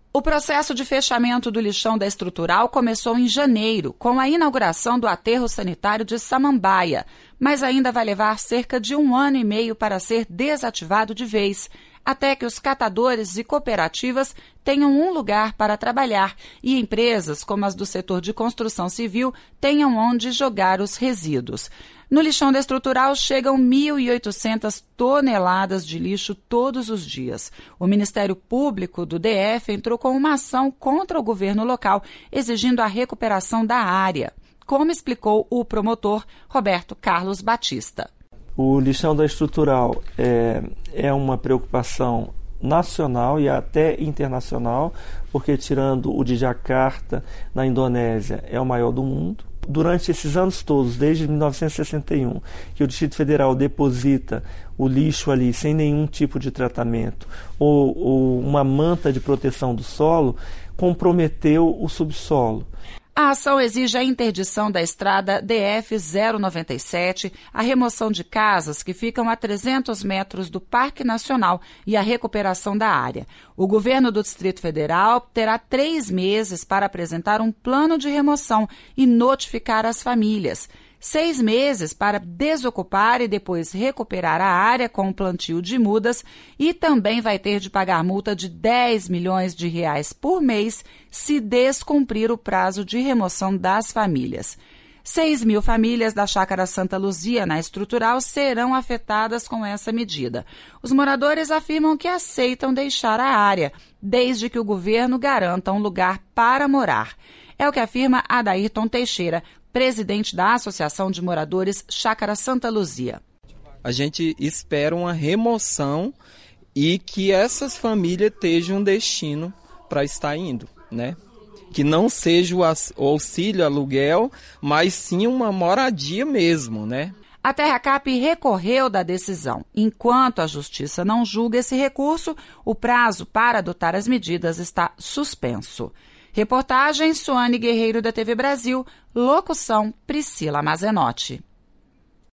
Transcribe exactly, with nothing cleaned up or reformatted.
O processo de fechamento do lixão da Estrutural começou em janeiro, com a inauguração do aterro sanitário de Samambaia, mas ainda vai levar cerca de um ano e meio para ser desativado de vez, até que os catadores e cooperativas tenham um lugar para trabalhar e empresas, como as do setor de construção civil, tenham onde jogar os resíduos. No lixão da Estrutural chegam mil e oitocentas toneladas de lixo todos os dias. O Ministério Público do D F entrou com uma ação contra o governo local, exigindo a recuperação da área, como explicou o promotor Roberto Carlos Batista. O lixão da Estrutural é, é uma preocupação nacional e até internacional, porque tirando o de Jacarta, na Indonésia, é o maior do mundo. Durante esses anos todos, desde mil novecentos e sessenta e um, que o Distrito Federal deposita o lixo ali sem nenhum tipo de tratamento ou, ou uma manta de proteção do solo, comprometeu o subsolo. A ação exige a interdição da estrada D F zero noventa e sete, a remoção de casas que ficam a trezentos metros do Parque Nacional e a recuperação da área. O governo do Distrito Federal terá três meses para apresentar um plano de remoção e notificar as famílias. Seis meses para desocupar e depois recuperar a área com o plantio de mudas e também vai ter de pagar multa de dez milhões de reais por mês se descumprir o prazo de remoção das famílias. seis mil famílias da Chácara Santa Luzia, na Estrutural, serão afetadas com essa medida. Os moradores afirmam que aceitam deixar a área, desde que o governo garanta um lugar para morar. É o que afirma Adairton Teixeira, presidente da Associação de Moradores Chácara Santa Luzia. A gente espera uma remoção e que essas famílias tenham um destino para estar indo, né? Que não seja o auxílio aluguel, mas sim uma moradia mesmo, né? A Terracap recorreu da decisão. Enquanto a Justiça não julga esse recurso, o prazo para adotar as medidas está suspenso. Reportagem Suane Guerreiro da T V Brasil, locução Priscila Mazenotti.